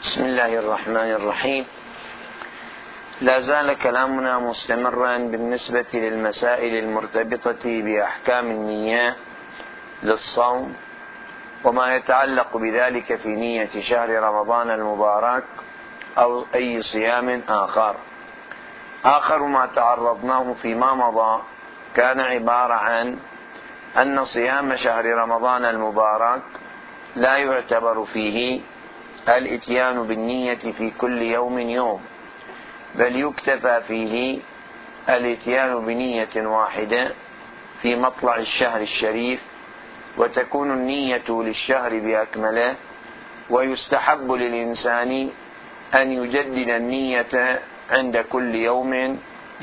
بسم الله الرحمن الرحيم. لا زال كلامنا مستمرا بالنسبة للمسائل المرتبطة بأحكام النية للصوم وما يتعلق بذلك في نية شهر رمضان المبارك أو أي صيام آخر ما تعرضناه فيما مضى كان عبارة عن أن صيام شهر رمضان المبارك لا يعتبر فيه الإتيان بالنية في كل يوم بل يكتفى فيه الإتيان بنية واحدة في مطلع الشهر الشريف، وتكون النية للشهر بأكمله، ويستحب للإنسان أن يجدد النية عند كل يوم.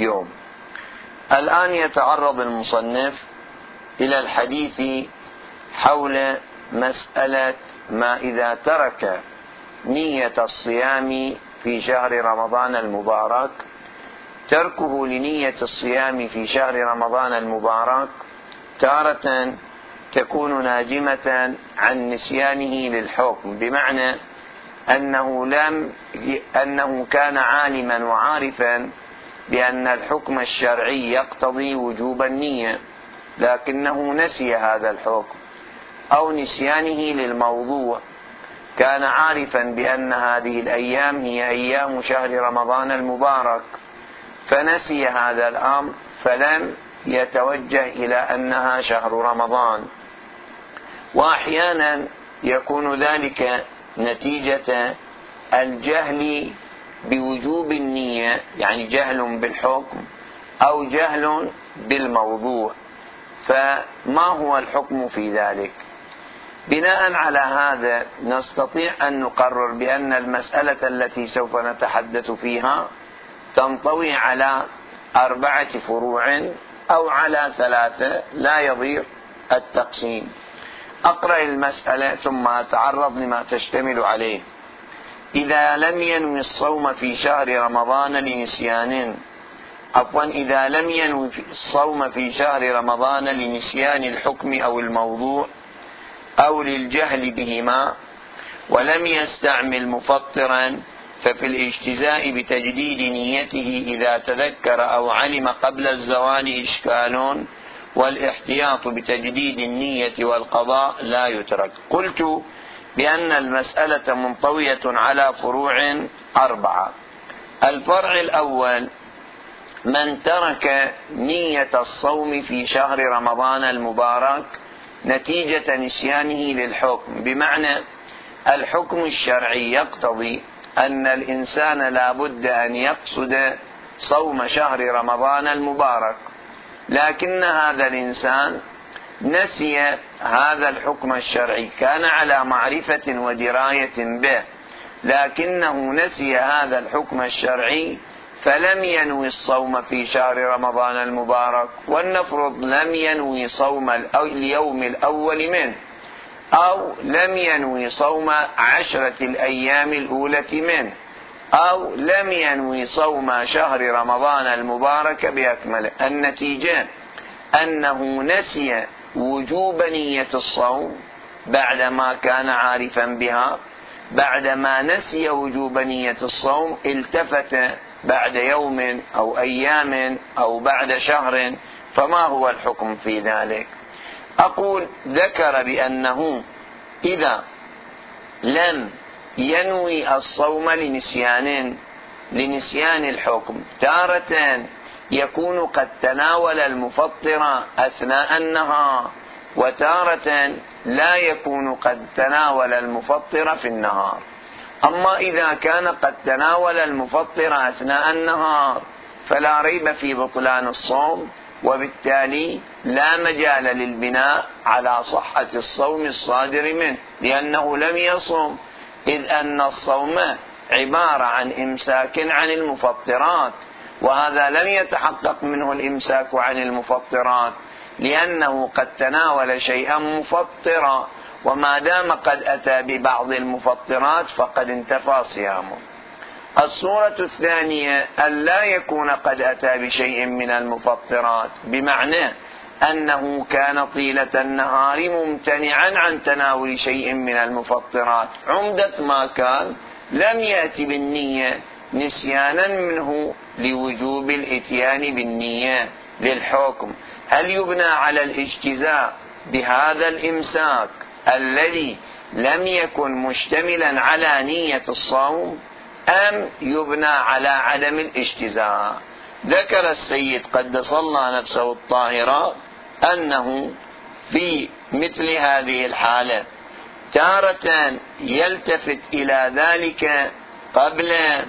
الآن يتعرض المصنف إلى الحديث حول مسألة ما إذا ترك نية الصيام في شهر رمضان المبارك. تركه لنية الصيام في شهر رمضان المبارك تارة تكون ناجمة عن نسيانه للحكم، بمعنى أنه كان عالما وعارفا بأن الحكم الشرعي يقتضي وجوب النية، لكنه نسي هذا الحكم، أو نسيانه للموضوع، كان عارفا بأن هذه الأيام هي أيام شهر رمضان المبارك فنسي هذا الأمر فلم يتوجه إلى أنها شهر رمضان. وأحيانا يكون ذلك نتيجة الجهل بوجوب النية، يعني جهل بالحكم أو جهل بالموضوع. فما هو الحكم في ذلك؟ بناء على هذا نستطيع أن نقرر بأن المسألة التي سوف نتحدث فيها تنطوي على 4 فروع أو على 3، لا يضير التقسيم. أقرأ المسألة ثم أتعرض لما تشتمل عليه. إذا لم ينوي الصوم في شهر رمضان إذا لم ينوي الصوم في شهر رمضان لنسيان الحكم أو الموضوع أو للجهل بهما، ولم يستعمل مفطرا، ففي الاجتزاء بتجديد نيته إذا تذكر أو علم قبل الزوال إشكال، والاحتياط بتجديد النية والقضاء لا يترك. قلت بأن المسألة منطوية على فروع 4. الفرع الأول: من ترك نية الصوم في شهر رمضان المبارك نتيجة نسيانه للحكم، بمعنى الحكم الشرعي يقتضي أن الإنسان لا بد أن يقصد صوم شهر رمضان المبارك، لكن هذا الإنسان نسي هذا الحكم الشرعي، كان على معرفة ودراية به، لكنه نسي هذا الحكم الشرعي فلم ينوي الصوم في شهر رمضان المبارك. ولنفرض لم ينوي صوم اليوم الأول منه، أو لم ينوي صوم 10 الأيام الأولى منه، أو لم ينوي صوم شهر رمضان المبارك بأكمله. النتيجة أنه نسي وجوب نية الصوم بعدما كان عارفا بها. بعدما نسي وجوب نية الصوم التفت بعد يوم أو أيام أو بعد شهر، فما هو الحكم في ذلك؟ أقول: ذكر بأنه إذا لم ينوي الصوم لنسيان الحكم، تارة يكون قد تناول المفطر أثناء النهار، وتارة لا يكون قد تناول المفطر في النهار. أما إذا كان قد تناول المفطر أثناء النهار فلا ريب في بطلان الصوم، وبالتالي لا مجال للبناء على صحة الصوم الصادر منه، لأنه لم يصوم، إذ أن الصوم عبارة عن إمساك عن المفطرات، وهذا لم يتحقق منه الإمساك عن المفطرات لأنه قد تناول شيئا مفطرا، وما دام قد أتى ببعض المفطرات فقد انتفى صيامه. الصورة الثانية: أن لا يكون قد أتى بشيء من المفطرات، بمعنى أنه كان طيلة النهار ممتنعا عن تناول شيء من المفطرات. عمدة ما كان لم يأتي بالنية نسيانا منه لوجوب الإتيان بالنية للحكم، هل يبنى على الاجتزاء بهذا الإمساك الذي لم يكن مشتملا على نية الصوم، أم يبنى على عدم الاجتزاء؟ ذكر السيد قدس الله نفسه الطاهرة أنه في مثل هذه الحالة تارة يلتفت إلى ذلك قبل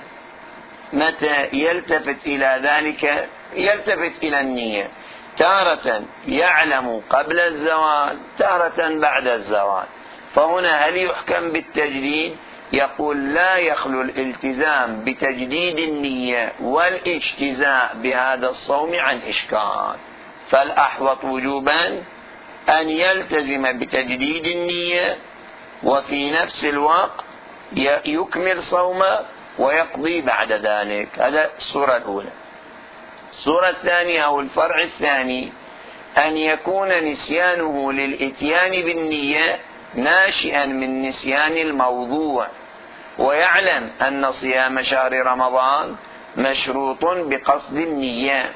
متى يلتفت إلى ذلك؟ يلتفت إلى النية، تارة يعلم قبل الزوال، تارة بعد الزوال. فهنا هل يحكم بالتجديد؟ يقول لا يخلو الالتزام بتجديد النية والاجتزاء بهذا الصوم عن إشكال، فالأحوط وجوبا أن يلتزم بتجديد النية وفي نفس الوقت يكمل صومه ويقضي بعد ذلك. هذا الصورة الأولى. الصورة الثانية أو الفرع الثاني أن يكون نسيانه للإتيان بالنية ناشئا من نسيان الموضوع، ويعلم أن صيام شهر رمضان مشروط بقصد النية،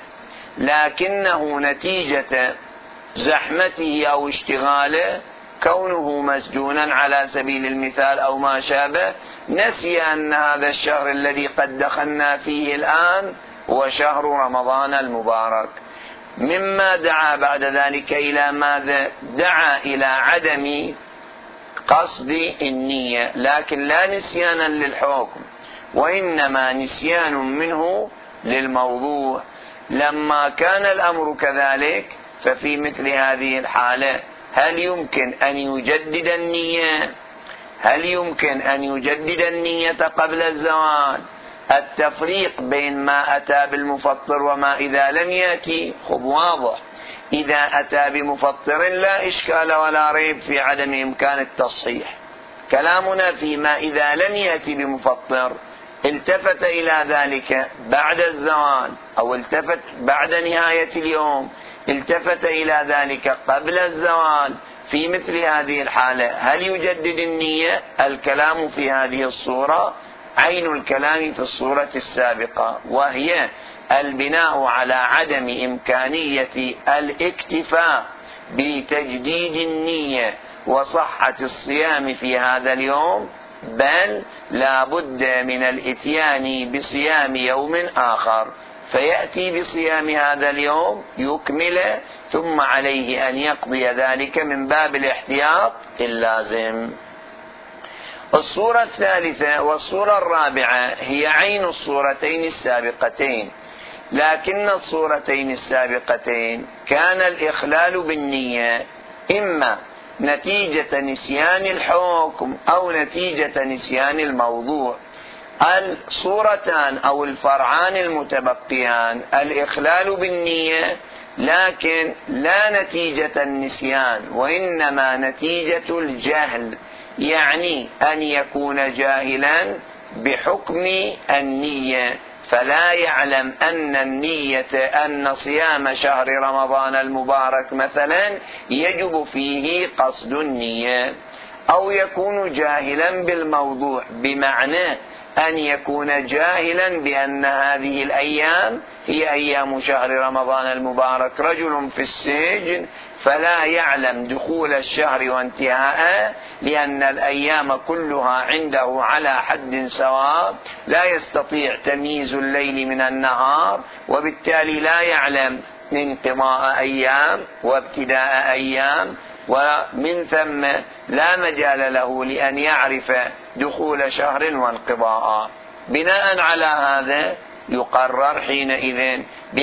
لكنه نتيجة زحمته أو اشتغاله كونه مسجونا على سبيل المثال أو ما شابه، نسي أن هذا الشهر الذي قد دخلنا فيه الآن هو شهر رمضان المبارك، مما دعا بعد ذلك إلى ماذا؟ دعا إلى عدم قصد النية، لكن لا نسيانا للحكم، وإنما نسيان منه للموضوع. لما كان الأمر كذلك ففي مثل هذه الحالة هل يمكن أن يجدد النية؟ هل يمكن أن يجدد النية قبل الزوال؟ التفريق بين ما أتى بالمفطر وما إذا لم يأتي خب واضح. إذا أتى بمفطر لا إشكال ولا ريب في عدم إمكان التصحيح. كلامنا فيما إذا لم يأتي بمفطر التفت إلى ذلك بعد الزوال أو التفت بعد نهاية اليوم، التفت إلى ذلك قبل الزوال، في مثل هذه الحالة هل يجدد النية؟ الكلام في هذه الصورة عين الكلام في الصورة السابقة، وهي البناء على عدم إمكانية الاكتفاء بتجديد النية وصحة الصيام في هذا اليوم، بل لا بد من الإتيان بصيام يوم آخر، فيأتي بصيام هذا اليوم يكمل، ثم عليه أن يقضي ذلك من باب الاحتياط اللازم. الصورة الثالثة والصورة الرابعة هي عين الصورتين السابقتين، لكن الصورتين السابقتين كان الإخلال بالنية إما نتيجة نسيان الحكم أو نتيجة نسيان الموضوع. الصورتان أو الفرعان المتبقيان الإخلال بالنية، لكن لا نتيجة النسيان وإنما نتيجة الجهل، يعني أن يكون جاهلا بحكم النية فلا يعلم أن النية أن صيام شهر رمضان المبارك مثلا يجب فيه قصد النية، أو يكون جاهلا بالموضوع بمعنى أن يكون جاهلا بأن هذه الأيام هي أيام شهر رمضان المبارك. رجل في السجن فلا يعلم دخول الشهر وانتهاءه، لأن الأيام كلها عنده على حد سواء، لا يستطيع تمييز الليل من النهار، وبالتالي لا يعلم انقضاء أيام وابتداء أيام، ومن ثم لا مجال له لأن يعرف دخول شهر وانقضاء. بناء على هذا يقرر حينئذ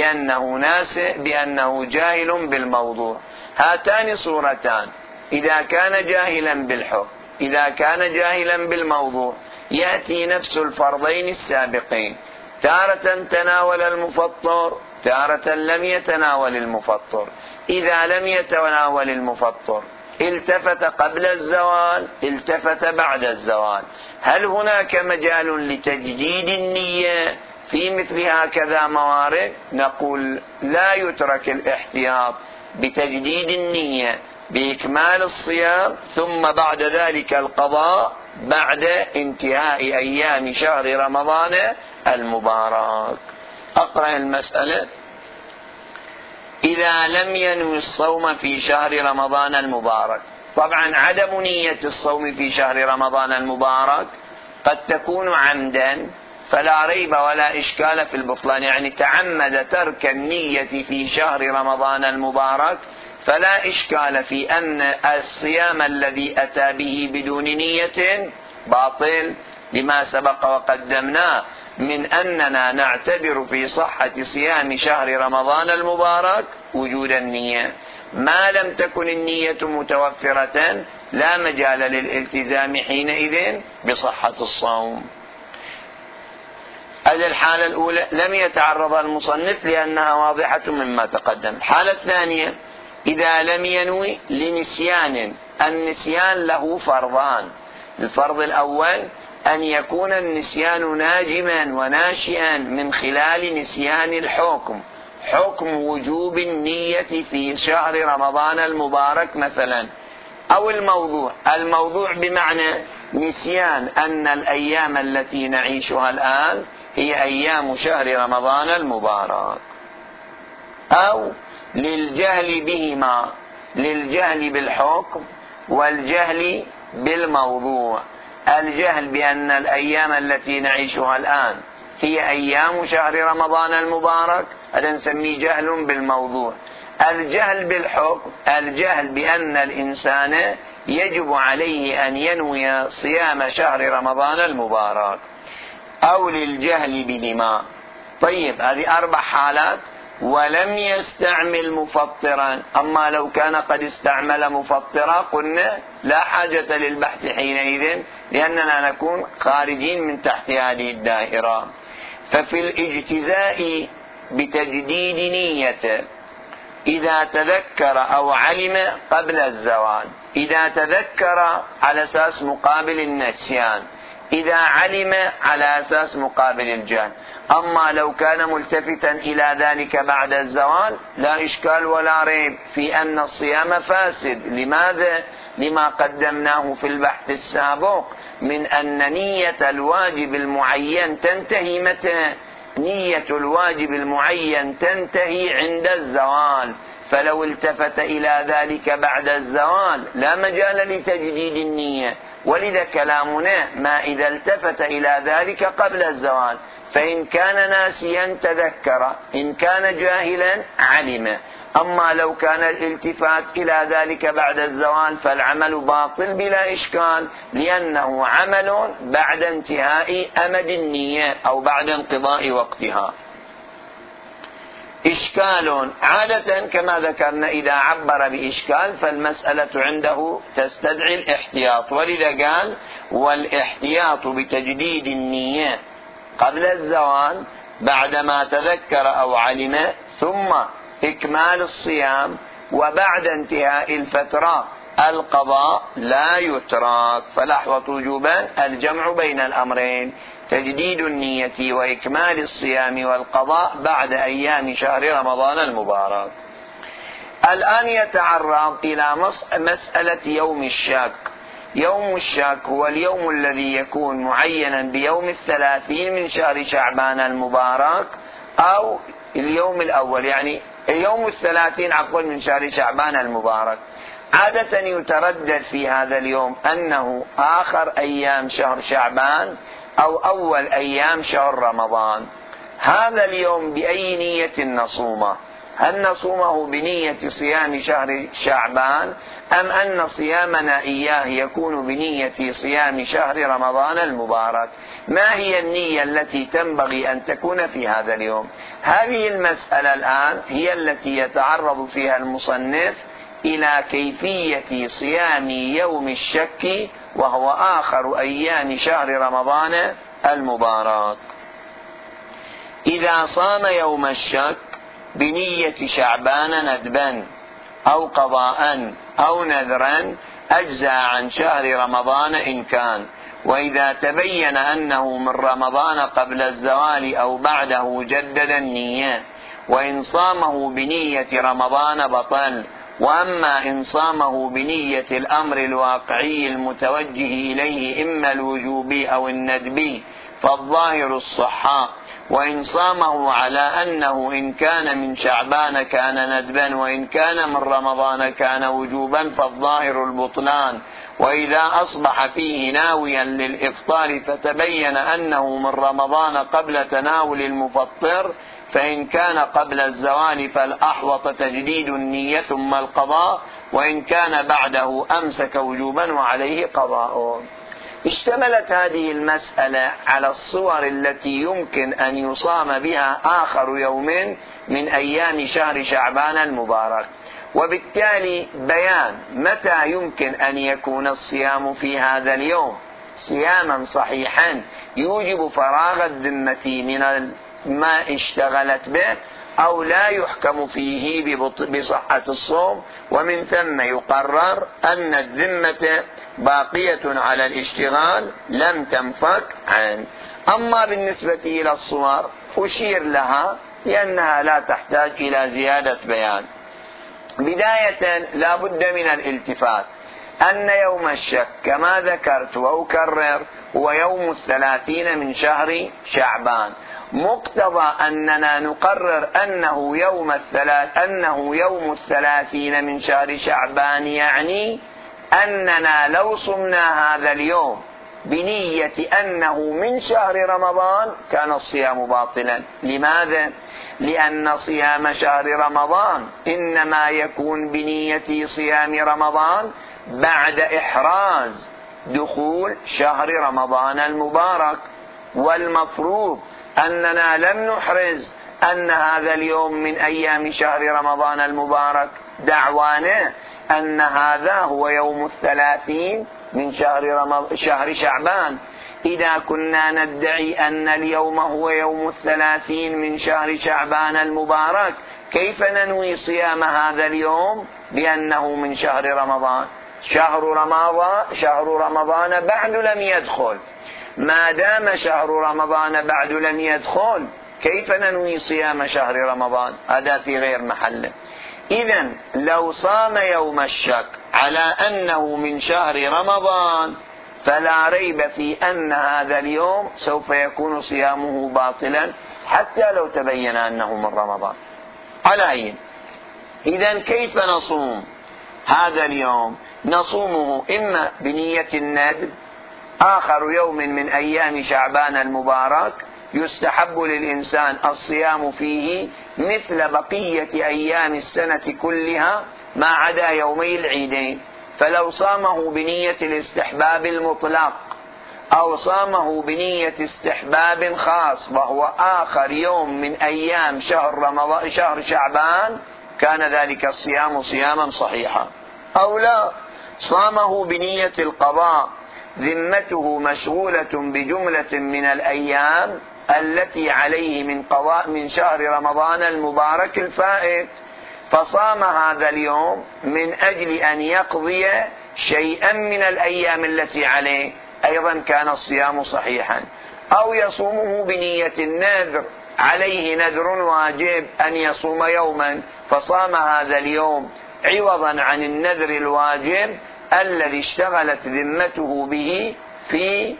بأنه جاهل بالموضوع. هاتان صورتان، إذا كان جاهلا بالحكم، إذا كان جاهلا بالموضوع، يأتي نفس الفرضين السابقين، تارة تناول المفطر، تارة لم يتناول المفطر. إذا لم يتناول المفطر التفت قبل الزوال، التفت بعد الزوال، هل هناك مجال لتجديد النية في مثل هكذا موارد؟ نقول لا يترك الاحتياط بتجديد النية بإكمال الصيام، ثم بعد ذلك القضاء بعد انتهاء أيام شهر رمضان المبارك. أقرأ المسألة. إذا لم ينوي الصوم في شهر رمضان المبارك. طبعا عدم نية الصوم في شهر رمضان المبارك قد تكون عمدا، فلا ريب ولا إشكال في البطلان، يعني تعمد ترك النية في شهر رمضان المبارك، فلا إشكال في أن الصيام الذي أتى به بدون نية باطل، لما سبق وقدمناه من أننا نعتبر في صحة صيام شهر رمضان المبارك وجود النية. ما لم تكن النية متوفرة لا مجال للالتزام حينئذ بصحة الصوم. هذه الحالة الأولى لم يتعرض المصنف لأنها واضحة مما تقدم. الحالة الثانية إذا لم ينوي لنسيان. النسيان له فرضان. الفرض الأول أن يكون النسيان ناجما وناشئا من خلال نسيان الحكم، حكم وجوب النية في شهر رمضان المبارك مثلا، أو الموضوع بمعنى نسيان أن الأيام التي نعيشها الآن هي أيام شهر رمضان المبارك، أو للجهل بهما، للجهل بالحكم والجهل بالموضوع. الجهل بأن الأيام التي نعيشها الآن هي أيام شهر رمضان المبارك، هذا نسميه جهل بالموضوع. الجهل بالحكم، الجهل بأن الإنسان يجب عليه أن ينوي صيام شهر رمضان المبارك، أو للجهل بهما. طيب هذه 4 حالات. ولم يستعمل مفطرا. أما لو كان قد استعمل مفطرا قلنا لا حاجة للبحث حينئذ، لأننا نكون خارجين من تحت هذه الدائرة. ففي الاجتزاء بتجديد نية إذا تذكر أو علم قبل الزوال. إذا تذكر على أساس مقابل النسيان، إذا علم على أساس مقابل الجهل. أما لو كان ملتفتا إلى ذلك بعد الزوال لا إشكال ولا ريب في أن الصيام فاسد. لماذا؟ لما قدمناه في البحث السابق من أن نية الواجب المعين تنتهي متى؟ نية الواجب المعين تنتهي عند الزوال، فلو التفت إلى ذلك بعد الزوال لا مجال لتجديد النية. ولذا كلامنا ما إذا التفت إلى ذلك قبل الزوال، فإن كان ناسيا تذكر، إن كان جاهلا علم. أما لو كان الالتفات إلى ذلك بعد الزوال فالعمل باطل بلا إشكال، لأنه عمل بعد انتهاء أمد النية أو بعد انقضاء وقتها. إشكال عادة كما ذكرنا إذا عبر بإشكال فالمسألة عنده تستدعي الاحتياط، ولذا قال والاحتياط بتجديد النية قبل الزوال بعدما تذكر أو علم، ثم إكمال الصيام، وبعد انتهاء الفترة القضاء لا يترك. فلحظة وجوبا الجمع بين الأمرين، تجديد النية وإكمال الصيام والقضاء بعد أيام شهر رمضان المبارك. الآن يتعرض إلى مسألة يوم الشك. يوم الشك هو اليوم الذي يكون معينا بيوم 30 من شهر شعبان المبارك، أو اليوم الأول يعني يوم 30 عفوا من شهر شعبان المبارك. عادة يتردد في هذا اليوم أنه آخر أيام شهر شعبان أو أول أيام شهر رمضان. هذا اليوم بأي نية نصومه؟ هل نصومه بنية صيام شهر شعبان، أم أن صيامنا إياه يكون بنية صيام شهر رمضان المبارك؟ ما هي النية التي تنبغي أن تكون في هذا اليوم؟ هذه المسألة الآن هي التي يتعرض فيها المصنف إلى كيفية صيام يوم الشك، وهو آخر أيام شهر رمضان المبارك. إذا صام يوم الشك بنية شعبان ندبا أو قضاء أو نذرا أجزى عن شهر رمضان إن كان، وإذا تبين أنه من رمضان قبل الزوال أو بعده جدد النية، وإن صامه بنية رمضان بطل، وأما إن صامه بنية الأمر الواقعي المتوجه إليه إما الوجوبي أو الندبي فالظاهر الصحة، وإن صامه على أنه إن كان من شعبان كان ندبا وإن كان من رمضان كان وجوبا فالظاهر البطلان. وإذا أصبح فيه ناويا للإفطار فتبين أنه من رمضان قبل تناول المفطر فإن كان قبل الزوال فالأحوط تجديد النية ثم القضاء، وإن كان بعده أمسك وجوبا وعليه قضاء. اشتملت هذه المسألة على الصور التي يمكن أن يصام بها آخر يوم من أيام شهر شعبان المبارك، وبالتالي بيان متى يمكن أن يكون الصيام في هذا اليوم صياما صحيحا يوجب فراغ الذمة من ما اشتغلت به، أو لا يحكم فيه بصحة الصوم، ومن ثم يقرر أن الذمة باقية على الاشتغال لم تنفك عنه. أما بالنسبة إلى الصور أشير لها لأنها لا تحتاج إلى زيادة بيان. بداية لا بد من الالتفات أن يوم الشك كما ذكرت وأكرر هو يوم 30 من شهر شعبان، مقتضى أننا نقرر أنه يوم 30 من شهر شعبان، يعني أننا لو صمنا هذا اليوم بنية أنه من شهر رمضان كان الصيام باطلا. لماذا؟ لأن صيام شهر رمضان إنما يكون بنية صيام رمضان بعد إحراز دخول شهر رمضان المبارك، والمفروض أننا لم نحرز أن هذا اليوم من أيام شهر رمضان المبارك، دعوانا أن هذا هو يوم 30 من شهر شعبان. إذا كنا ندعي أن اليوم هو يوم 30 من شهر شعبان المبارك كيف ننوي صيام هذا اليوم بأنه من شهر رمضان؟ شهر رمضان بعد لم يدخل. ما دام شهر رمضان بعد لم يدخل كيف ننوي صيام شهر رمضان؟ هذا في غير محله. إذن لو صام يوم الشك على أنه من شهر رمضان فلا ريب في أن هذا اليوم سوف يكون صيامه باطلا حتى لو تبين أنه من رمضان. على أي؟ إذن كيف نصوم هذا اليوم؟ نصومه إما بنية الندب، آخر يوم من أيام شعبان المبارك يستحب للإنسان الصيام فيه مثل بقية أيام السنة كلها ما عدا يومي العيدين، فلو صامه بنية الاستحباب المطلق أو صامه بنية استحباب خاص وهو آخر يوم من أيام شهر شعبان كان ذلك الصيام صياما صحيحا. أو لا صامه بنية القضاء ذمته مشغولة بجملة من الأيام التي عليه من قضاء من شهر رمضان المبارك الفائت، فصام هذا اليوم من أجل أن يقضي شيئا من الأيام التي عليه، أيضا كان الصيام صحيحا. أو يصومه بنية النذر، عليه نذر واجب أن يصوم يوما فصام هذا اليوم عوضا عن النذر الواجب الذي اشتغلت ذمته به في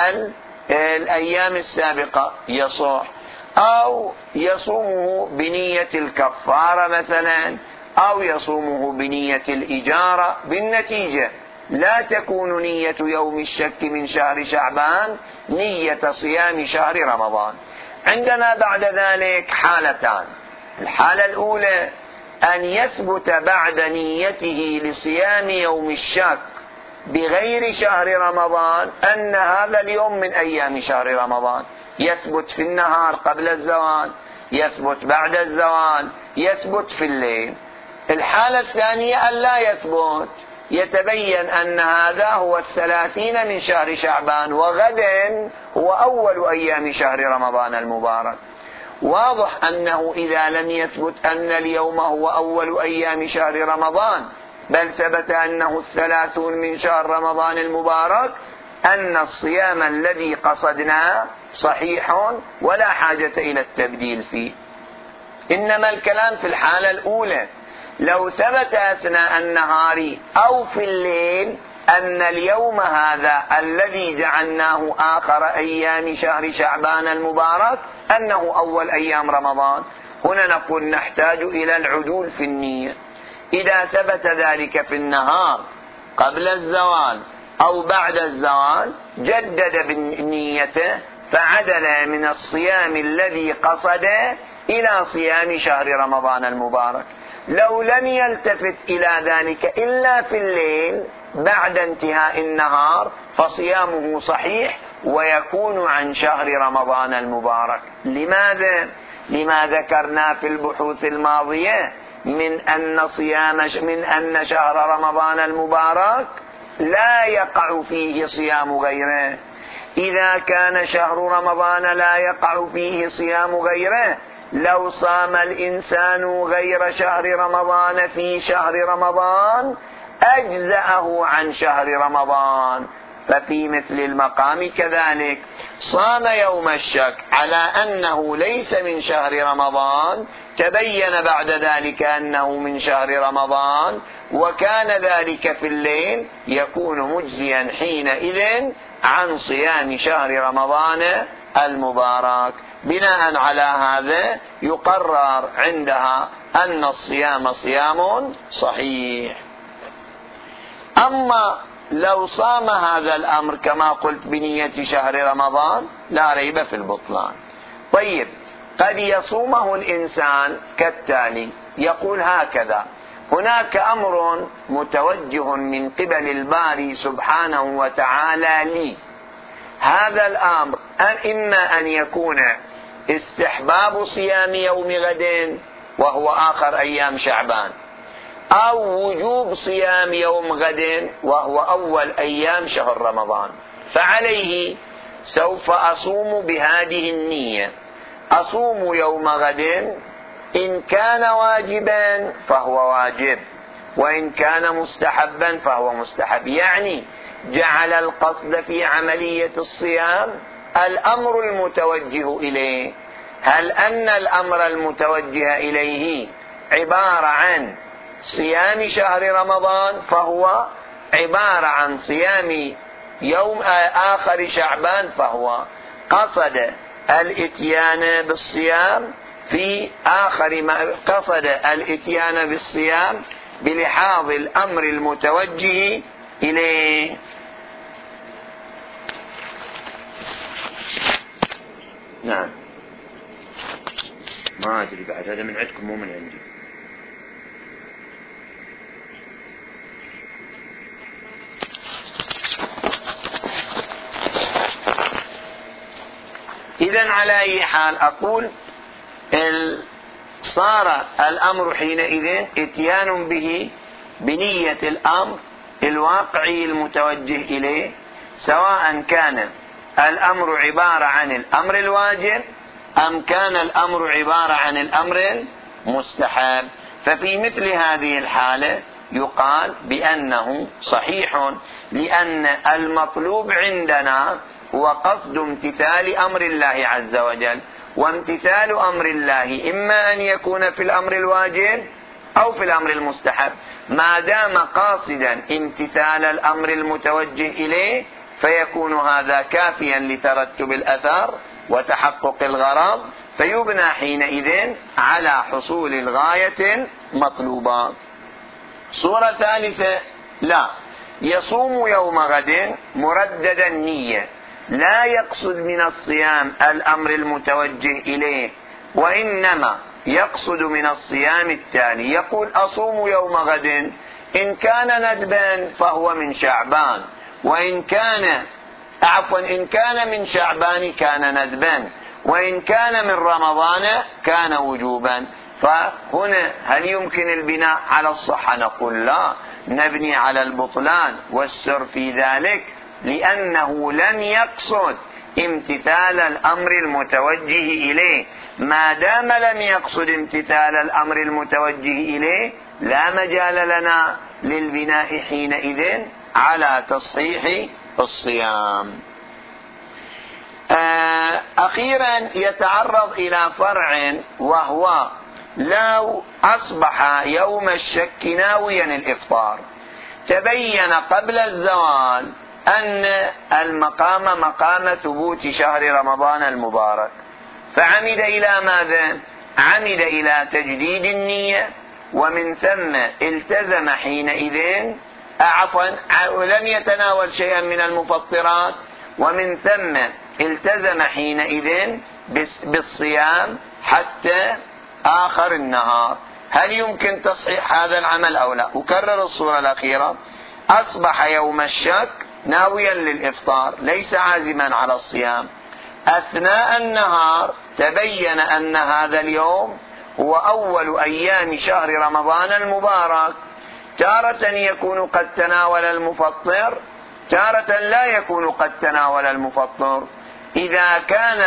الأيام السابقة يصح. أو يصومه بنية الكفارة مثلا، أو يصومه بنية الإجارة. بالنتيجة لا تكون نية يوم الشك من شهر شعبان نية صيام شهر رمضان. عندنا بعد ذلك حالتان. الحالة الأولى أن يثبت بعد نيته لصيام يوم الشك بغير شهر رمضان أن هذا اليوم من أيام شهر رمضان، يثبت في النهار قبل الزوال، يثبت بعد الزوال، يثبت في الليل. الحالة الثانية أن لا يثبت، يتبين أن هذا هو 30 من شهر شعبان وغدا هو أول أيام شهر رمضان المبارك. واضح أنه إذا لم يثبت أن اليوم هو أول أيام شهر رمضان بل ثبت أنه 30 من شهر رمضان المبارك أن الصيام الذي قصدناه صحيح ولا حاجة إلى التبديل فيه. إنما الكلام في الحالة الأولى لو ثبت أثناء النهار أو في الليل أن اليوم هذا الذي جعلناه آخر أيام شهر شعبان المبارك أنه أول أيام رمضان، هنا نقول نحتاج إلى العدول في النية. إذا ثبت ذلك في النهار قبل الزوال أو بعد الزوال جدد بنيته فعدل من الصيام الذي قصد إلى صيام شهر رمضان المبارك. لو لم يلتفت إلى ذلك إلا في الليل بعد انتهاء النهار فصيامه صحيح ويكون عن شهر رمضان المبارك. لماذا؟ لما ذكرنا في البحوث الماضية من أن شهر رمضان المبارك لا يقع فيه صيام غيره. إذا كان شهر رمضان لا يقع فيه صيام غيره، لو صام الإنسان غير شهر رمضان في شهر رمضان أجزأه عن شهر رمضان. ففي مثل المقام كذلك صام يوم الشك على أنه ليس من شهر رمضان، تبين بعد ذلك أنه من شهر رمضان وكان ذلك في الليل، يكون مجزيا حينئذ عن صيام شهر رمضان المبارك. بناء على هذا يقرر عندها أن الصيام صيام صحيح. أما لو صام هذا الأمر كما قلت بنية شهر رمضان لا ريب في البطلان. طيب، قد يصومه الإنسان كالتالي، يقول هكذا: هناك أمر متوجه من قبل الباري سبحانه وتعالى لي، هذا الأمر إما أن يكون استحباب صيام يوم غد وهو آخر أيام شعبان، أو وجوب صيام يوم غد وهو أول أيام شهر رمضان، فعليه سوف أصوم بهذه النية: أصوم يوم غد إن كان واجبا فهو واجب، وإن كان مستحبا فهو مستحب. يعني جعل القصد في عملية الصيام الأمر المتوجه إليه. هل أن الأمر المتوجه إليه عبارة عن صيام شهر رمضان، فهو عبارة عن صيام يوم آخر شعبان، فهو قصد الاتيان بالصيام في آخر ما قصد الاتيان بالصيام بلحاظ الأمر المتوجه إليه. نعم، ما أدري بعد هذا من عندكم مو من عندي. إذن على أي حال أقول صار الأمر حينئذ اتيان به بنية الأمر الواقعي المتوجه إليه، سواء كان الأمر عبارة عن الأمر الواجب أم كان الأمر عبارة عن الأمر المستحب. ففي مثل هذه الحالة يقال بأنه صحيح، لأن المطلوب عندنا هو قصد امتثال أمر الله عز وجل، وامتثال أمر الله إما أن يكون في الأمر الواجب أو في الأمر المستحب. ما دام قاصدا امتثال الأمر المتوجه إليه فيكون هذا كافيا لترتب الأثر وتحقق الغرض، فيبنى حينئذ على حصول الغاية المطلوبة. صورة ثالثة: لا، يصوم يوم غد مردد النية، لا يقصد من الصيام الأمر المتوجه إليه، وإنما يقصد من الصيام التالي. يقول: أصوم يوم غد إن كان ندبا فهو من شعبان، وإن كان إن كان من شعبان كان ندبا، وإن كان من رمضان كان وجوبا. فهنا هل يمكن البناء على الصحة؟ نقول لا، نبني على البطلان، والسر في ذلك لأنه لم يقصد امتثال الأمر المتوجه إليه. ما دام لم يقصد امتثال الأمر المتوجه إليه لا مجال لنا للبناء حينئذ على تصحيح الصيام. أخيرا يتعرض إلى فرع، وهو لو أصبح يوم الشك ناويا الإفطار، تبين قبل الزوال أن المقام مقام ثبوت شهر رمضان المبارك، فعمد إلى ماذا؟ عمد إلى تجديد النية، ومن ثم التزم حينئذ لم يتناول شيئا من المفطرات، ومن ثم التزم حينئذ بالصيام حتى آخر النهار. هل يمكن تصحيح هذا العمل أو لا؟ أكرر الصورة الأخيرة: أصبح يوم الشك ناويا للإفطار، ليس عازما على الصيام، أثناء النهار تبين أن هذا اليوم هو أول أيام شهر رمضان المبارك، تارة يكون قد تناول المفطر، تارة لا يكون قد تناول المفطر. إذا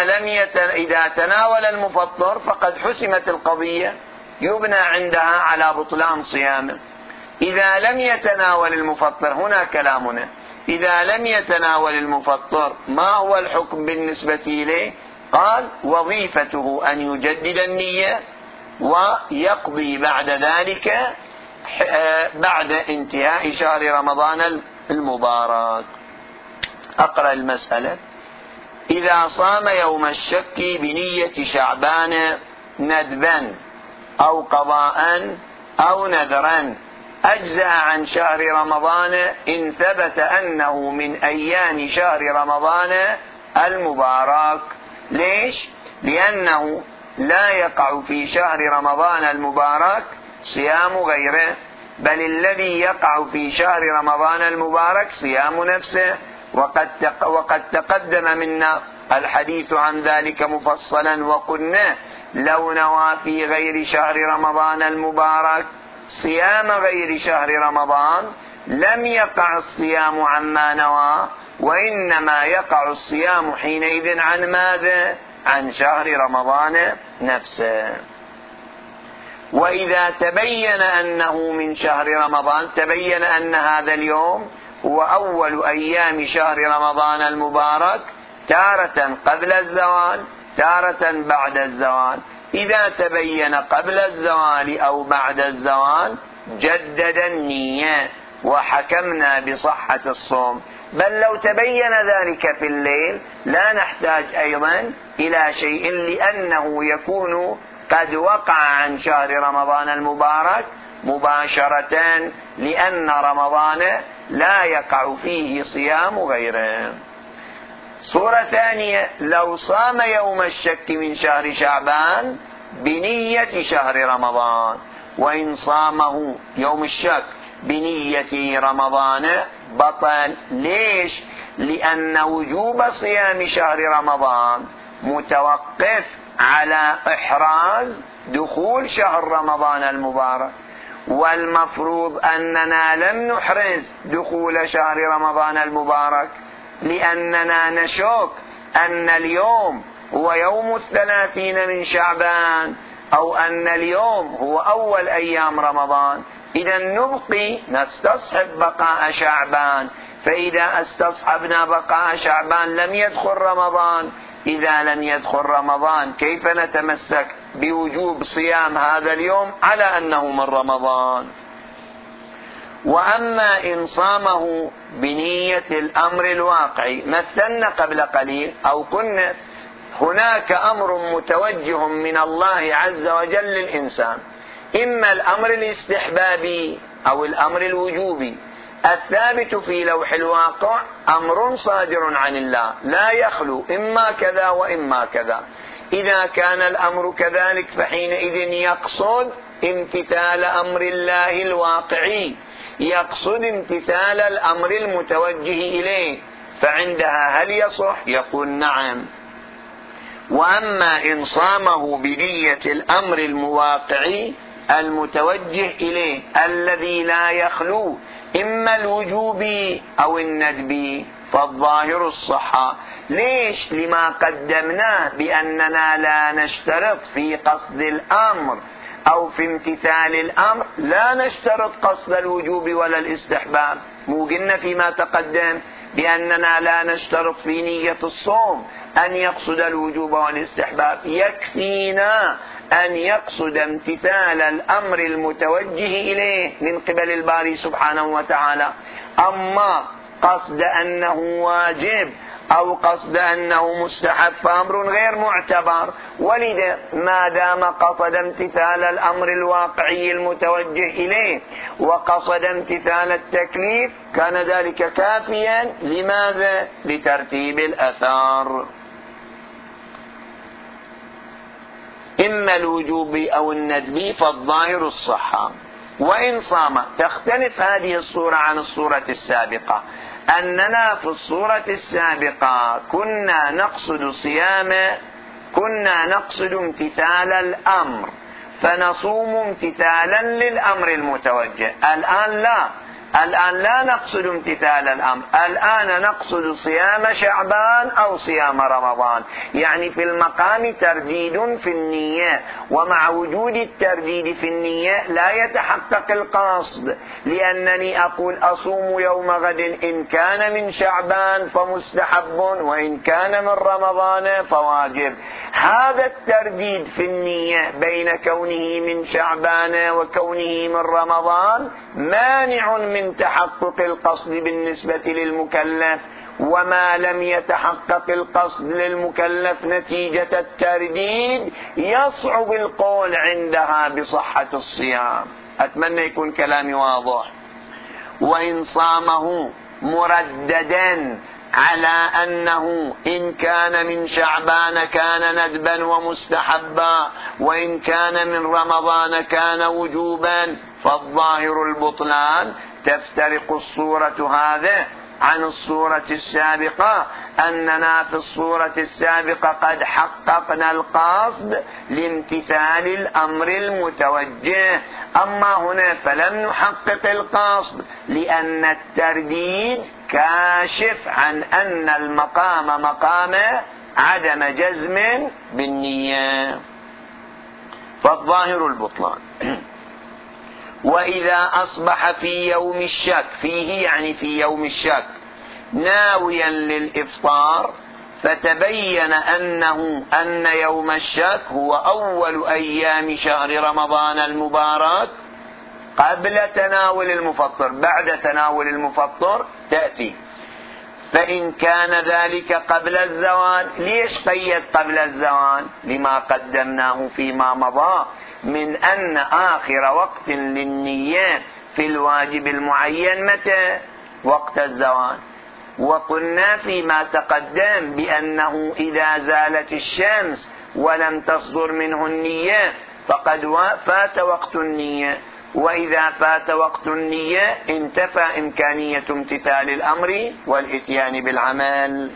تناول المفطر فقد حسمت القضية، يبنى عندها على بطلان صيامه. إذا لم يتناول المفطر، هنا كلامنا، إذا لم يتناول المفطر ما هو الحكم بالنسبة إليه؟ قال: وظيفته أن يجدد النية ويقضي بعد ذلك بعد انتهاء شهر رمضان المبارك. أقرأ المسألة: إذا صام يوم الشك بنية شعبان ندبا أو قضاء أو نذرا أجزأ عن شهر رمضان إن ثبت أنه من أيام شهر رمضان المبارك. ليش؟ لأنه لا يقع في شهر رمضان المبارك صيام غيره، بل الذي يقع في شهر رمضان المبارك صيام نفسه، وقد تقدم منا الحديث عن ذلك مفصلا، وقلنا: لو نوى في غير شهر رمضان المبارك صيام غير شهر رمضان لم يقع الصيام عما نوى، وإنما يقع الصيام حينئذ عن ماذا؟ عن شهر رمضان نفسه. وإذا تبين أنه من شهر رمضان، تبين أن هذا اليوم هو أول أيام شهر رمضان المبارك، تارة قبل الزوال، تارة بعد الزوال. إذا تبين قبل الزوال أو بعد الزوال جدد النية وحكمنا بصحة الصوم. بل لو تبين ذلك في الليل لا نحتاج أيضا إلى شيء، لأنه يكون قد وقع عن شهر رمضان المبارك مباشرة، لأن رمضان لا يقع فيه صيام غيره. صورة ثانية: لو صام يوم الشك من شهر شعبان بنية شهر رمضان، وإن صامه يوم الشك بنية رمضان بطل. ليش؟ لأن وجوب صيام شهر رمضان متوقف على إحراز دخول شهر رمضان المبارك، والمفروض أننا لم نحرز دخول شهر رمضان المبارك، لأننا نشك أن اليوم هو يوم 30 من شعبان، أو أن اليوم هو أول أيام رمضان. إذا نبقي نستصحب بقاء شعبان، فإذا استصحبنا بقاء شعبان لم يدخل رمضان. إذا لم يدخل رمضان كيف نتمسك بوجوب صيام هذا اليوم على أنه من رمضان؟ وأما إن صامه بنية الأمر الواقعي، مثلنا قبل قليل أو قلنا هناك أمر متوجه من الله عز وجل للإنسان، إما الأمر الاستحبابي أو الأمر الوجوبي. الثابت في لوح الواقع أمر صادر عن الله لا يخلو إما كذا وإما كذا. إذا كان الأمر كذلك فحينئذ يقصد امتثال أمر الله الواقعي، يقصد امتثال الأمر المتوجه إليه، فعندها هل يصح؟ يقول نعم. وأما إن صامه بنية الأمر المواقعي المتوجه إليه الذي لا يخلو إما الوجوبي أو الندبي فالظاهر الصحة. ليش؟ لما قدمناه بأننا لا نشترط في قصد الأمر أو في امتثال الأمر، لا نشترط قصد الوجوب ولا الاستحباب. مو قلنا فيما تقدم بأننا لا نشترط في نية الصوم أن يقصد الوجوب والاستحباب؟ يكفينا أن يقصد امتثال الأمر المتوجه إليه من قبل الباري سبحانه وتعالى. أما قصد أنه واجب أو قصد أنه مستحب فأمر غير معتبر. ولذا ما دام قصد امتثال الأمر الواقعي المتوجه إليه وقصد امتثال التكليف كان ذلك كافيا. لماذا؟ لترتيب الأثار، إما الوجوب أو الندب، فالظاهر الصحة. وإن صام، تختلف هذه الصورة عن الصورة السابقة. أننا في الصورة السابقة كنا نقصد امتثال الأمر فنصوم امتثالا للأمر المتوجه. الآن لا نقصد امتثال الأمر، الآن نقصد صيام شعبان أو صيام رمضان. يعني في المقام ترديد في النية، ومع وجود الترديد في النية لا يتحقق القصد، لأنني أقول أصوم يوم غد إن كان من شعبان فمستحب وإن كان من رمضان فواجب. هذا الترديد في النية بين كونه من شعبان وكونه من رمضان مانع من تحقق القصد بالنسبة للمكلف. وما لم يتحقق القصد للمكلف نتيجة الترديد يصعب القول عندها بصحة الصيام. أتمنى يكون كلامي واضح. وإن صامه مرددا على أنه إن كان من شعبان كان ندبا ومستحبا وإن كان من رمضان كان وجوبا، فالظاهر البطلان. تفترق الصورة هذه عن الصورة السابقة، أننا في الصورة السابقة قد حققنا القصد لامتثال الأمر المتوجه، أما هنا فلم نحقق القصد لأن الترديد كاشف عن أن المقام مقام عدم جزم بالنية، فالظاهر البطلان. وإذا أصبح في يوم الشك، فيه يعني في يوم الشك، ناويا للإفطار، فتبين أن يوم الشك هو أول أيام شهر رمضان المبارك قبل تناول المفطر. بعد تناول المفطر تأتي. فإن كان ذلك قبل الزوال، ليش قيد قبل الزوال؟ لما قدمناه فيما مضى من أن آخر وقت للنية في الواجب المعين متى؟ وقت الزوال. وقلنا فيما تقدم بأنه إذا زالت الشمس ولم تصدر منه النية فقد فات وقت النية، وإذا فات وقت النية انتفى إمكانية امتثال الأمر والإتيان بالعمل.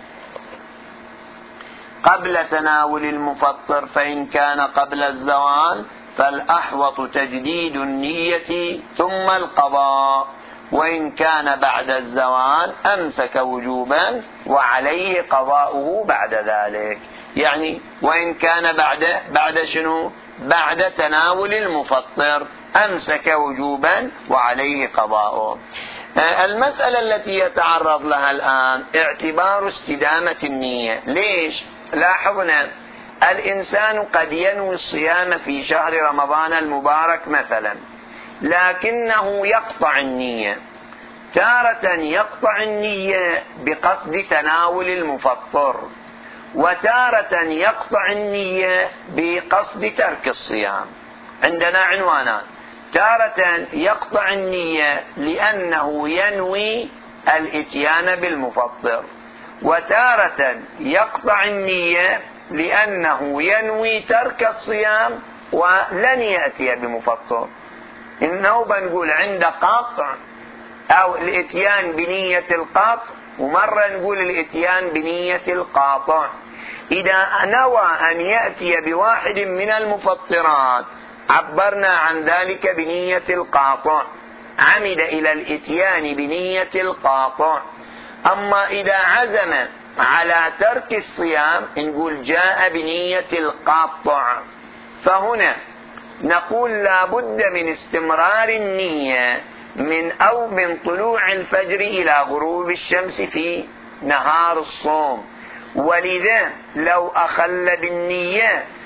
قبل تناول المفطر، فإن كان قبل الزوال فالأحوط تجديد النية ثم القضاء، وإن كان بعد الزوال أمسك وجوبا وعليه قضاؤه بعد ذلك. يعني وإن كان بعد شنو؟ بعد تناول المفطر أمسك وجوبا وعليه قضاؤه. المسألة التي يتعرض لها الآن اعتبار استدامة النية. ليش؟ لاحظنا الإنسان قد ينوي الصيام في شهر رمضان المبارك مثلا، لكنه يقطع النية. تارة يقطع النية بقصد تناول المفطر، وتارة يقطع النية بقصد ترك الصيام. عندنا عنوانان: تارة يقطع النية لأنه ينوي الإتيان بالمفطر، وتارة يقطع النية لأنه ينوي ترك الصيام ولن يأتي بمفطر. إنه بنقول عند قطع أو الإتيان بنية القطع، ومرة نقول الإتيان بنية القاطع. إذا نوى أن يأتي بواحد من المفطرات عبرنا عن ذلك بنية القاطع، عمد إلى الإتيان بنية القاطع. أما إذا عزم على ترك الصيام نقول جاء بنية القاطع. فهنا نقول لا بد من استمرار النية من طلوع الفجر إلى غروب الشمس في نهار الصوم. ولذا لو أخل بالنية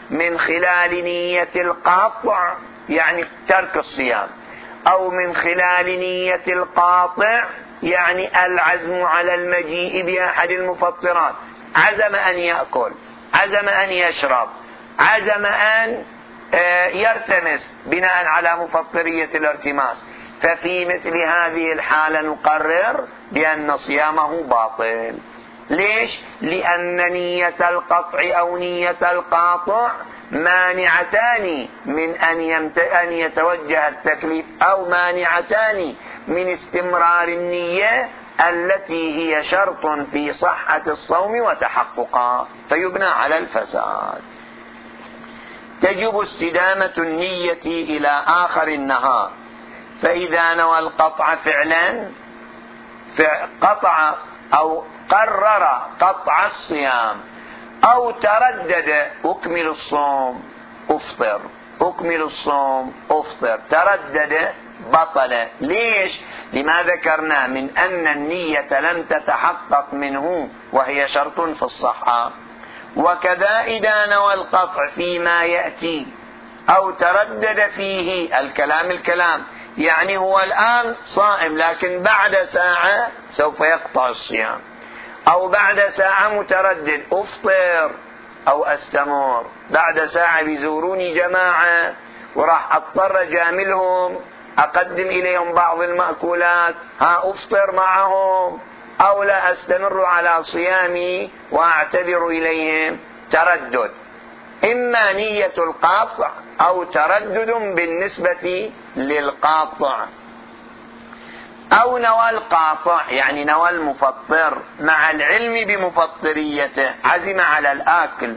من خلال نية القاطع يعني ترك الصيام، أو من خلال نية القاطع يعني العزم على المجيء بأحد المفطرات، عزم أن يأكل، عزم أن يشرب، عزم أن يرتمس بناء على مفطرية الارتماس، ففي مثل هذه الحالة نقرر بأن صيامه باطل. ليش؟ لأن نية القطع أو نية القاطع مانعتان من أن يتوجه التكليف، أو مانعتان من استمرار النية التي هي شرط في صحة الصوم وتحققه، فيبنى على الفساد. تجب استدامة النية إلى آخر النهار، فإذا نوى القطع فعلا قطع أو قرر قطع الصيام، أو تردد أكمل الصوم أفطر، أكمل الصوم أفطر، تردد بطل. ليش؟ لما ذكرنا من أن النية لم تتحقق منه وهي شرط في الصحة. وكذا إذا نوى القطع فيما يأتي أو تردد فيه، الكلام يعني هو الآن صائم لكن بعد ساعة سوف يقطع الصيام، أو بعد ساعة متردد أفطر أو أستمر، بعد ساعة بيزوروني جماعة وراح أضطر جاملهم أقدم إليهم بعض المأكولات، أفطر معهم أو لا أستمر على صيامي وأعتذر إليهم. تردد، إما نية القاطع أو تردد بالنسبة للقاطع. أو نوى القاطع يعني نوى المفطر مع العلم بمفطريته، عزم على الآكل،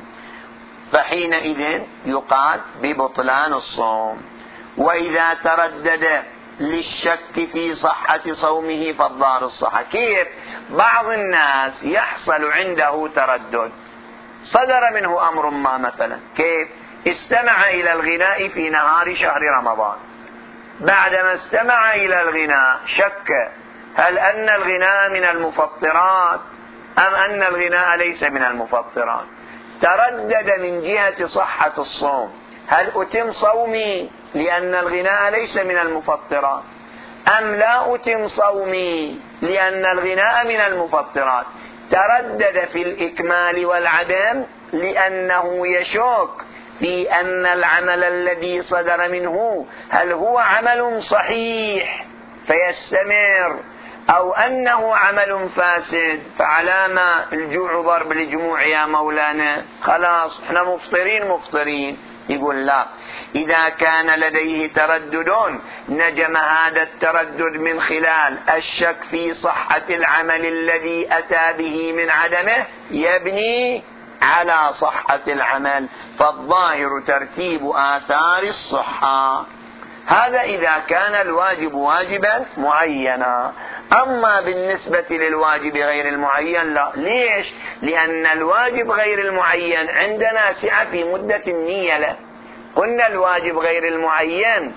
فحينئذ يقال ببطلان الصوم. وإذا تردد للشك في صحة صومه فالظاهر الصحة. كيف؟ بعض الناس يحصل عنده تردد، صدر منه أمر ما مثلا، كيف؟ استمع إلى الغناء في نهار شهر رمضان، بعدما استمع إلى الغناء شك هل أن الغناء من المفطرات أم أن الغناء ليس من المفطرات، تردد من جهة صحة الصوم، هل أتم صومي لأن الغناء ليس من المفطرات أم لا أتم صومي لأن الغناء من المفطرات. تردد في الإكمال والعدم لأنه يشك في أن العمل الذي صدر منه هل هو عمل صحيح فيستمر أو أنه عمل فاسد، فعلامة الجوع ضرب الجموع يا مولانا، خلاص احنا مفطرين. يقول لا، إذا كان لديه تردد نجم هذا التردد من خلال الشك في صحة العمل الذي أتى به من عدمه، يبني على صحة العمل، فالظاهر ترتيب آثار الصحة. هذا إذا كان الواجب واجبا معينا. أما بالنسبة للواجب غير المعين لا. ليش؟ لأن الواجب غير المعين عندنا سعة في مدة النية له. قلنا الواجب غير المعين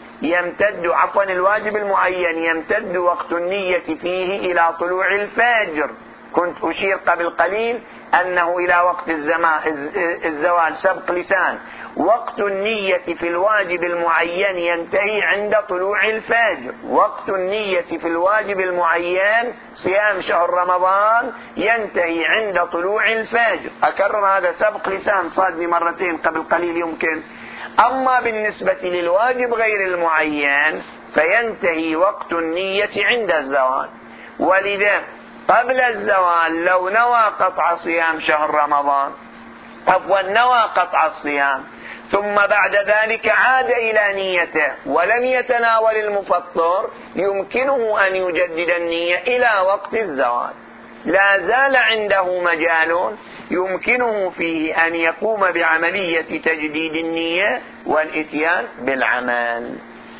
الواجب المعين يمتد وقت النية فيه إلى طلوع الفجر. كنت أشير قبل قليل أنه إلى وقت الزوال سبق لسان. وقت النية في الواجب المعين ينتهي عند طلوع الفجر. وقت النية في الواجب المعين صيام شهر رمضان ينتهي عند طلوع الفجر. أكرر هذا سبق لسان صادني مرتين قبل قليل يمكن. أما بالنسبة للواجب غير المعين فينتهي وقت النية عند الزوال. ولذا قبل الزوال لو نوى قطع صيام شهر رمضان نوى قطع الصيام ثم بعد ذلك عاد إلى نيته ولم يتناول المفطر، يمكنه أن يجدد النية إلى وقت الزوال. لا زال عنده مجال يمكنه فيه أن يقوم بعملية تجديد النية والإتيان بالعمل،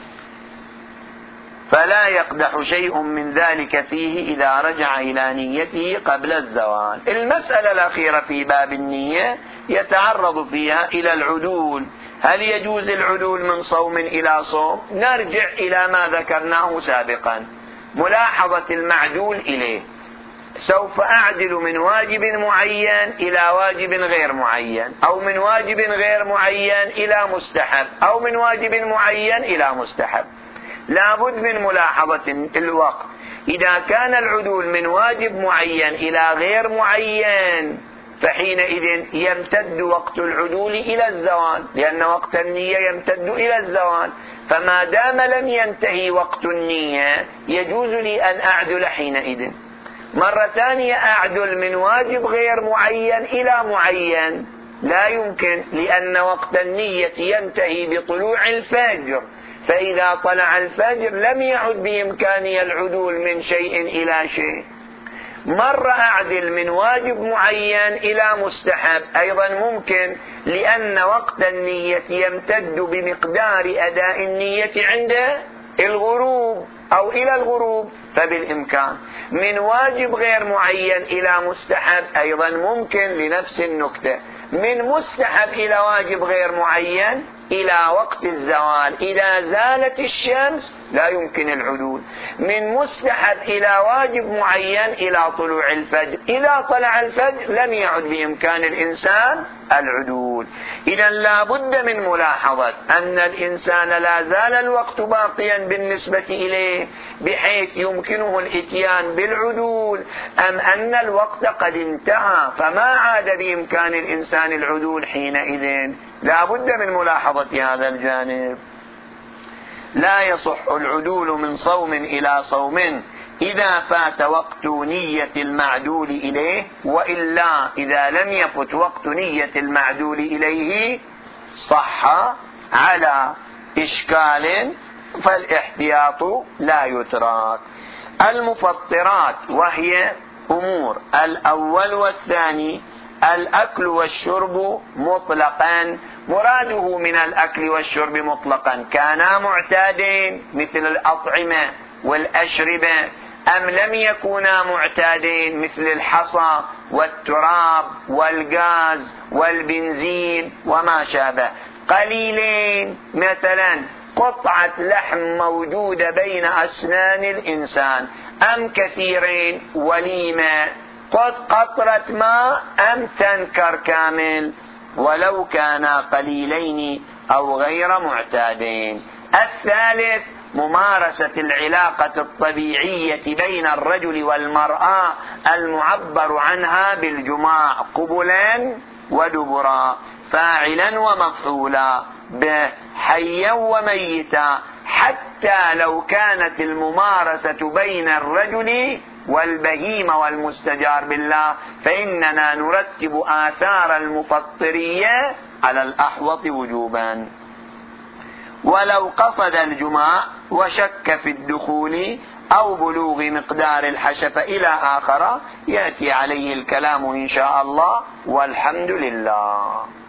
فلا يقدح شيء من ذلك فيه إذا رجع إلى نيته قبل الزوال. المسألة الأخيرة في باب النية يتعرض فيها إلى العدول. هل يجوز العدول من صوم إلى صوم؟ نرجع إلى ما ذكرناه سابقا، ملاحظة المعدول إليه. سوف أعدل من واجب معين إلى واجب غير معين، أو من واجب غير معين إلى مستحب، أو من واجب معين إلى مستحب. لابد من ملاحظة الوقت. إذا كان العدول من واجب معين إلى غير معين فحينئذ يمتد وقت العدول إلى الزوال، لأن وقت النية يمتد إلى الزوال. فما دام لم ينتهي وقت النية يجوز لي أن أعدل حينئذ. مرة ثانية أعدل من واجب غير معين إلى معين، لا يمكن، لأن وقت النية ينتهي بطلوع الفجر، فإذا طلع الفجر لم يعد بإمكاني العدول من شيء إلى شيء. مرة أعدل من واجب معين إلى مستحب، أيضا ممكن، لأن وقت النية يمتد بمقدار أداء النية عند الغروب أو إلى الغروب، فبالإمكان. من واجب غير معين إلى مستحب أيضا ممكن لنفس النكتة. من مستحب إلى واجب غير معين إلى وقت الزوال، إذا زالت الشمس لا يمكن العدول. من مستحب إلى واجب معين إلى طلوع الفجر، إذا طلع الفجر لم يعد بإمكان الإنسان العدول. إذا لا بد من ملاحظة أن الإنسان لا زال الوقت باقيا بالنسبة إليه بحيث يمكنه الإتيان بالعدول، أم أن الوقت قد انتهى فما عاد بإمكان الإنسان العدول حينئذ. لا بد من ملاحظة هذا الجانب. لا يصح العدول من صوم إلى صوم إذا فات وقت نية المعدول إليه، وإلا إذا لم يفت وقت نية المعدول إليه صح على إشكال، فالاحتياط لا يترك. المفطرات وهي أمور: الأول والثاني الأكل والشرب مطلقا. مراده من الأكل والشرب مطلقا كانا معتادين مثل الأطعمة والأشربة، أم لم يكونا معتادين مثل الحصى والتراب والغاز والبنزين وما شابه. قليلين، مثلا قطعة لحم موجودة بين أسنان الإنسان، أم كثيرين وليمة، قطرة ماء أم تنكر كامل، ولو كانا قليلين أو غير معتادين. الثالث ممارسة العلاقة الطبيعية بين الرجل والمرأة المعبر عنها بالجماع قبلا ودبرا، فاعلا ومفعولا به، حيا وميتا، حتى لو كانت الممارسة بين الرجل والبهيمة والمستجار بالله، فإننا نرتب آثار المفطرية على الأحوط وجوبا. ولو قصد الجماع وشك في الدخول أو بلوغ مقدار الحشفة إلى آخر يأتي عليه الكلام إن شاء الله، والحمد لله.